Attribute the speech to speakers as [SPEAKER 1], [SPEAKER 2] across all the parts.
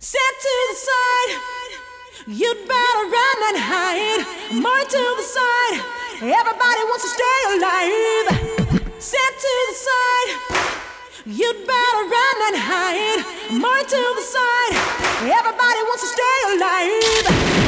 [SPEAKER 1] Set to the side, you'd better run and hide. More to the side, everybody wants to stay alive. Set to the side, you'd better run and hide. More to the side, everybody wants to stay alive.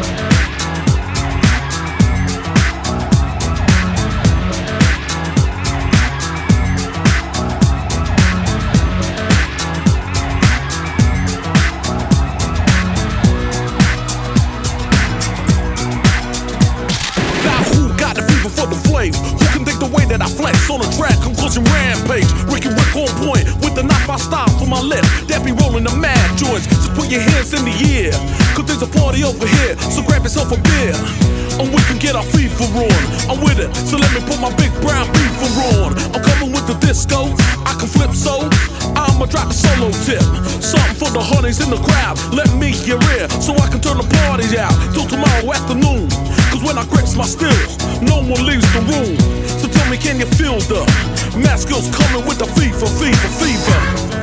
[SPEAKER 2] Who can think the way that I flex on a track, conclusion rampage? Ricky Rick on point with the knife I style for my left. That be rolling the mad joints. Just put your hands in the air, cause there's a party over here. So grab yourself a beer, and we can get our FIFA on. I'm with it, so let me put my big brown beaver on. I'm coming with the disco, I can flip so I'ma drop a solo tip. Something for the honeys in the crowd. Let me your ear, so I can turn the party out till tomorrow afternoon. Cause when I grips my stills, no one leaves the room. So tell me, can you feel the mask skills coming with the fever, fever, fever?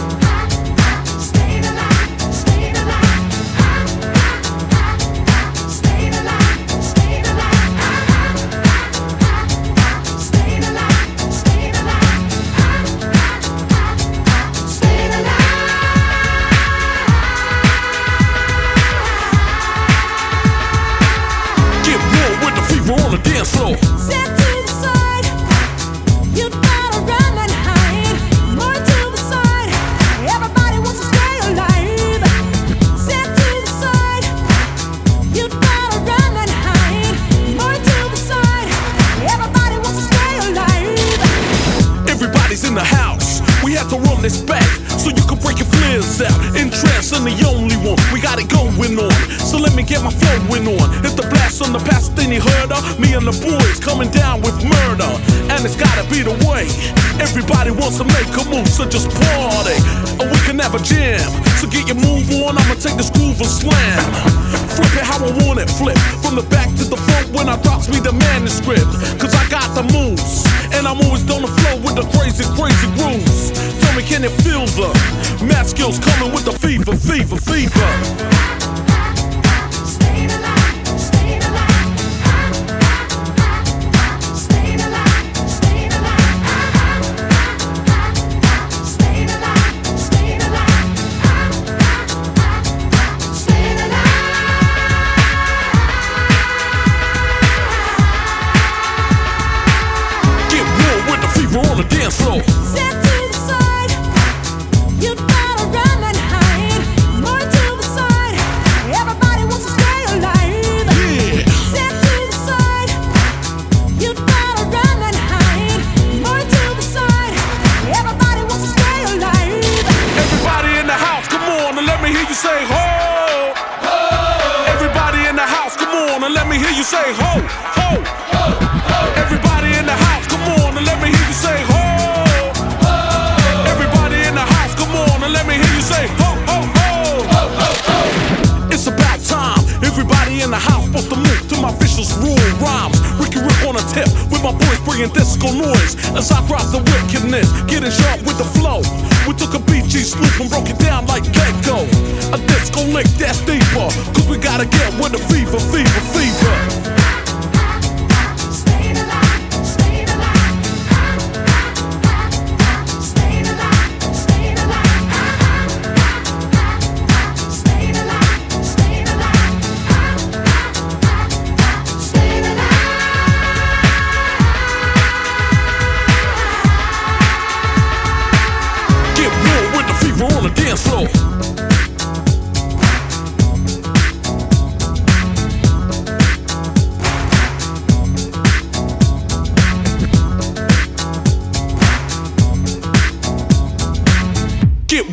[SPEAKER 2] Floor.
[SPEAKER 1] Set to the side, you'd better run and hide. More to the side, everybody wants to stay alive. Set to the side, you'd better run and hide. More to the side, everybody wants to stay alive.
[SPEAKER 2] Everybody's in the house, we have to run this back so you can break your flares out. In trance, I'm the only one, we got it going on. So let me get my flowing on. It's the blast on the past, then you heard her. Me and the boys coming down with murder, and it's gotta be the way. Everybody wants to make a move, so just party, and we can have a jam. So get your move on, I'ma take this groove and slam. Flip it how I want it, flip from the back to the front when I drops me the manuscript. Cause I got the moves, and I'm always on the flow with the crazy, crazy grooves. Tell me, can you feel the math skills coming with the fever, fever, fever? On the dance floor.
[SPEAKER 1] Set to the side, you'd better run and hide. More to the side, everybody wants to stay alive.
[SPEAKER 2] Yeah.
[SPEAKER 1] Set to the side, you'd better run and hide. More to the side, everybody wants to stay alive.
[SPEAKER 2] Everybody in the house, come on and let me hear you say ho. Ho. Everybody in the house, come on and let me hear you say ho, ho, ho, ho. Everybody in the house, come on and let me hear you say ho, ho. Everybody in the house, come on and let me hear you say ho, ho, ho, ho, ho, ho. It's about time. Everybody in the house supposed to move to my vicious rule rhymes. Ricky Rick on a tip with my boys bringing disco noise as I drop the wickedness, getting sharp with the flow. We took a BG sloop and broke it down like Gecko. A disco lick that's deeper, cause we gotta get with the fever, fever, fever. On the dance floor. Get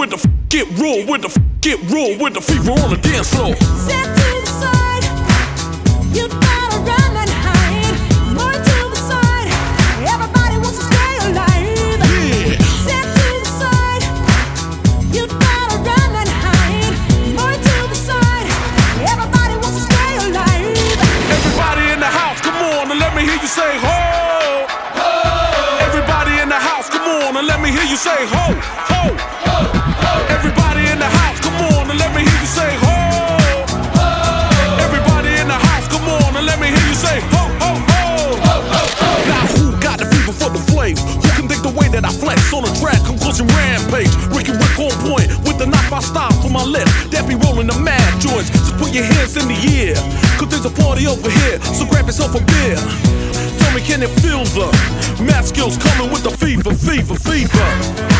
[SPEAKER 2] real with the fever on the dance floor.
[SPEAKER 1] Set to the side, you'd better run and hide. More to the side, everybody wants to stay alive.
[SPEAKER 2] Yeah.
[SPEAKER 1] Set to the side, you'd better run and hide. More to the side, everybody wants to stay alive.
[SPEAKER 2] Everybody in the house, come on and let me hear you say ho, ho. Everybody in the house, come on and let me hear you say ho, ho, ho, ho. Everybody in the house, come on. style for my left. That be rolling the mad joints. Just put your hands in the air, cause there's a party over here, so grab yourself a beer. Tell me, can it feel the math skills coming with the fever, fever, fever?